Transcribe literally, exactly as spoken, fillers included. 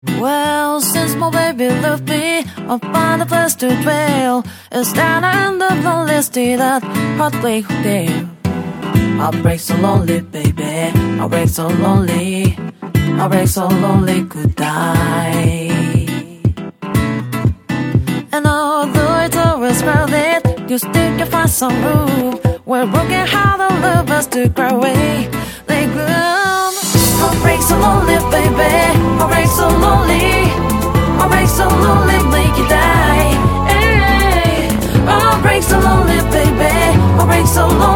Well, since my baby left me, I find a place to dwell. It's down in the lonely that heartbreak there. Heartbreak so lonely, baby. Heartbreak so lonely. Heartbreak so lonely, could die. And although it's always crowded, you still can find some room where broken hearted lovers to cry away. They gloom. Heartbreak so lonely, baby. Heartbreak so lonely. Heartbreak so lonely, make you die. Hey. Heartbreak so lonely, baby. Heartbreak so lonely.